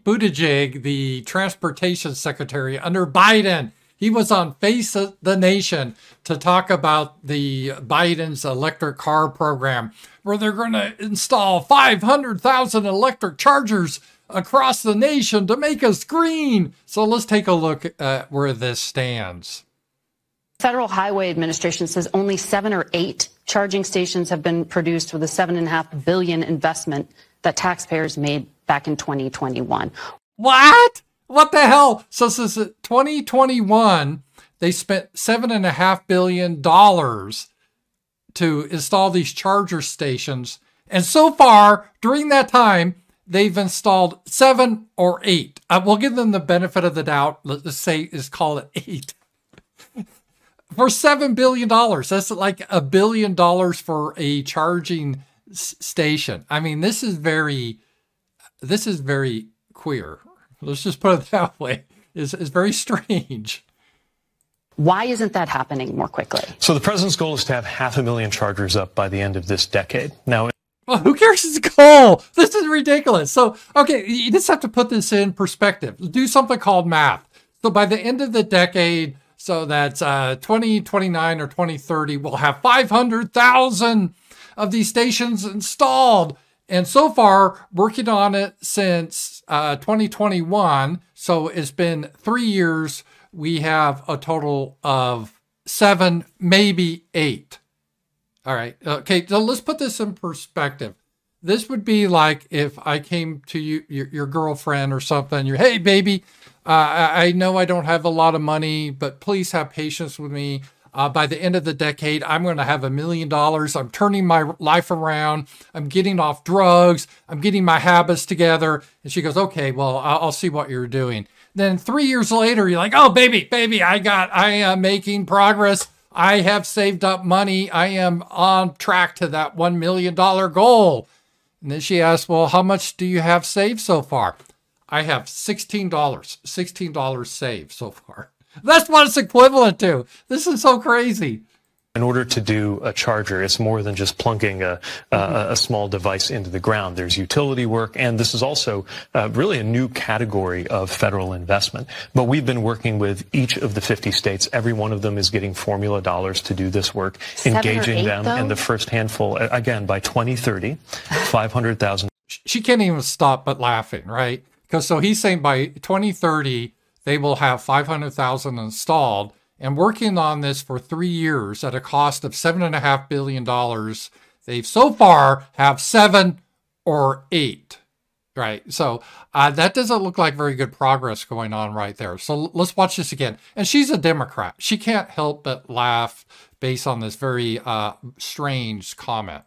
Pete Buttigieg, the transportation secretary under Biden. He was on Face of the Nation to talk about the Biden's electric car program, where they're going to install 500,000 electric chargers across the nation to make us green. So let's take a look at where this stands. Federal Highway Administration says only 7 or 8 charging stations have been produced with a $7.5 billion investment that taxpayers made back in 2021. What? What the hell? So since 2021, they spent $7.5 billion to install these charger stations. And so far, during that time, they've installed 7 or 8. We'll give them the benefit of the doubt. Let's say, call it 8. For $7 billion. That's like $1 billion for a charging station. I mean, this is very queer. Let's just put it that way. It's very strange. Why isn't that happening more quickly? So the president's goal is to have 500,000 chargers up by the end of this decade. Now, well, who cares his goal? This is ridiculous. So, okay, you just have to put this in perspective. Do something called math. So by the end of the decade, so that's 2029 or 2030, we'll have 500,000 of these stations installed. And so far, working on it since 2021, so it's been 3 years, we have a total of 7, maybe 8. All right. Okay, so let's put this in perspective. This would be like if I came to you, your girlfriend or something, you're, hey, baby, I know I don't have a lot of money, but please have patience with me. By the end of the decade, I'm going to have $1 million. I'm turning my life around. I'm getting off drugs. I'm getting my habits together. And she goes, okay, well, I'll see what you're doing. Then 3 years later, you're like, oh, baby, I am making progress. I have saved up money. I am on track to that $1 million goal. And then she asks, well, how much do you have saved so far? I have $16 saved so far. That's what it's equivalent to. This is so crazy. In order to do a charger, it's more than just plunking a small device into the ground. There's utility work, and this is also really a new category of federal investment. But we've been working with each of the 50 states. Every one of them is getting formula dollars to do this work, engaging them in the first handful. Again, by 2030, 500,000. She can't even stop but laughing, right? Because so he's saying by 2030, they will have 500,000 installed, and working on this for 3 years at a cost of $7.5 billion. They've so far have 7 or 8, right? So that doesn't look like very good progress going on right there. So let's watch this again. And she's a Democrat. She can't help but laugh based on this very strange comment.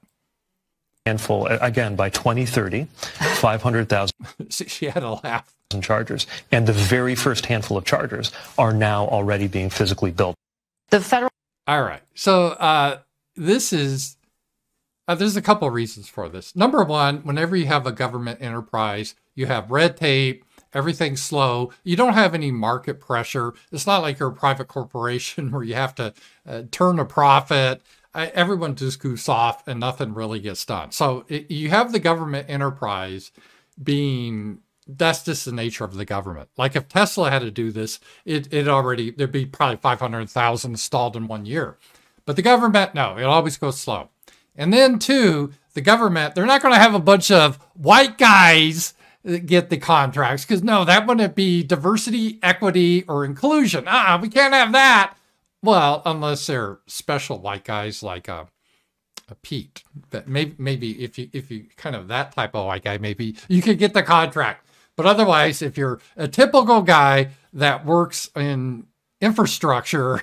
Handful, again, by 2030, 500,000. She had a laugh. Chargers, and the very first handful of chargers are now already being physically built. The federal. All right. So this is, there's a couple of reasons for this. Number one, whenever you have a government enterprise, you have red tape, everything's slow. You don't have any market pressure. It's not like you're a private corporation where you have to turn a profit. Everyone just goes off and nothing really gets done. So you have the government enterprise being, that's just the nature of the government. Like if Tesla had to do this, there'd be probably 500,000 installed in 1 year. But the government, no, it always goes slow. And then two, the government, they're not going to have a bunch of white guys get the contracts, because no, that wouldn't be diversity, equity, or inclusion. We can't have that. Well, unless they're special white guys like a Pete. But maybe if you kind of that type of white guy, maybe you could get the contract. But otherwise, if you're a typical guy that works in infrastructure,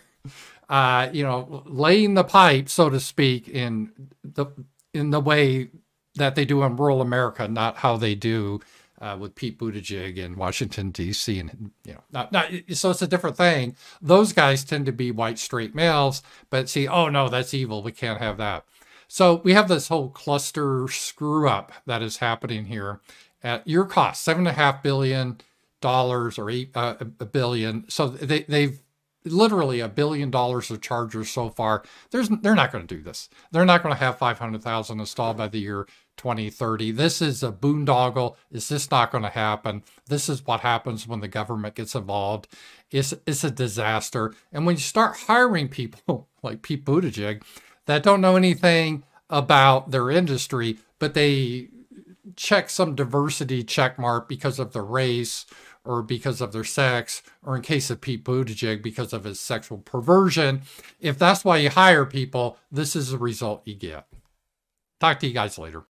laying the pipe, so to speak, in the way that they do in rural America, not how they do with Pete Buttigieg in Washington, D.C. And, so it's a different thing. Those guys tend to be white, straight males, but see, oh no, that's evil. We can't have that. So we have this whole cluster screw up that is happening here at your cost, $7.5 billion or $8 billion. So they've literally $1 billion of chargers so far. They're not going to do this. They're not going to have 500,000 installed by the year 2030. This is a boondoggle. Is this not going to happen? This is what happens when the government gets involved. It's a disaster. And when you start hiring people like Pete Buttigieg that don't know anything about their industry, but they check some diversity check mark because of their race or because of their sex, or in case of Pete Buttigieg, because of his sexual perversion, if that's why you hire people, this is the result you get. Talk to you guys later.